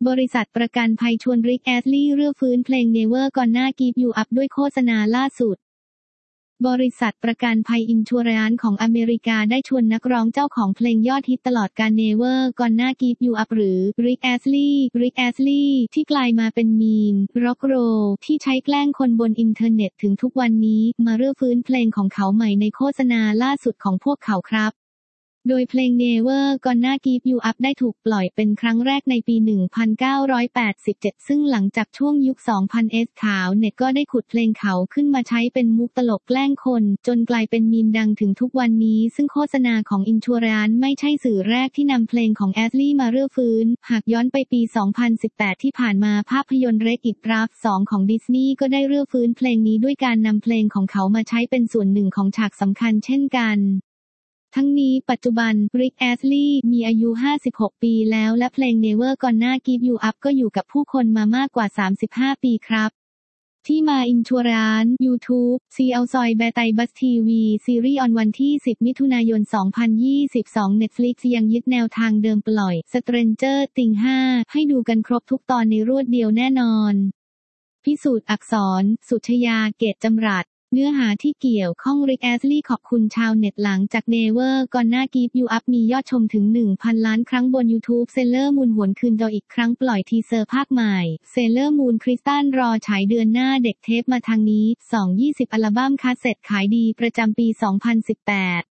บริษัทประกันภัยชวนริกแอสลีย์รื้อฟื้นเพลง Never Gonna Give You Up ด้วยโฆษณาล่าสุดบริษัทประกันภัยอินชัวรันซ์ของอเมริกาได้ชวนนักร้องเจ้าของเพลงยอดฮิตตลอดกาล Never Gonna Give You Up หรือ Rick Astley ที่กลายมาเป็นมีมร็อกโรลที่ใช้แกล้งคนบนอินเทอร์เน็ตถึงทุกวันนี้มารื้อฟื้นเพลงของเขาใหม่ในโฆษณาล่าสุดของพวกเขาครับโดยเพลง Never Gonna Give You Up ได้ถูกปล่อยเป็นครั้งแรกในปี 1987 ซึ่งหลังจากช่วงยุค 2000s ข่าวเน็ตก็ได้ขุดเพลงเขาขึ้นมาใช้เป็นมุกตลกแกล้งคนจนกลายเป็นมีมดังถึงทุกวันนี้ซึ่งโฆษณาของอินชัวรันซ์ไม่ใช่สื่อแรกที่นำเพลงของแอสลีย์มารื้อฟื้นหากย้อนไปปี 2018 ที่ผ่านมาภาพยนตร์ Wreck-It Ralph 2 ของดิสนีย์ก็ได้รื้อฟื้นเพลงนี้ด้วยการนำเพลงของเขามาใช้เป็นส่วนหนึ่งของฉากสำคัญเช่นกันทั้งนี้ปัจจุบัน Rick Astley มีอายุ 56 ปีแล้วและเพลง Never Gonna Give You Up ก็อยู่กับผู้คนมามากกว่า 35 ปีครับที่มาอินชัวรันซ์ YouTube ซีเอาซอยแบไตบัสทีวีซีรีส์ออนวันที่ 10 มิถุนายน 2022 Netflix ยังยึดแนวทางเดิมปล่อย Stranger Things 5 ให้ดูกันครบทุกตอนในรวดเดียวแน่นอนพิสูจน์อักษรสุชยาเกตจำรัดเนื้อหาที่เกี่ยวข้อง Rick Astley ขอบคุณชาวเน็ตหลังจาก Never Gonna Give You Up มียอดชมถึง 1,000 ล้านครั้งบน YouTube Sailor Moon หวนคืนจออีกครั้งปล่อยทีเซอร์ภาคใหม่ Sailor Moon Crystal รอฉายเดือนหน้าเด็กเทปมาทางนี้ 2020 อัลบั้มคาสเซ็ตขายดีประจำปี 2018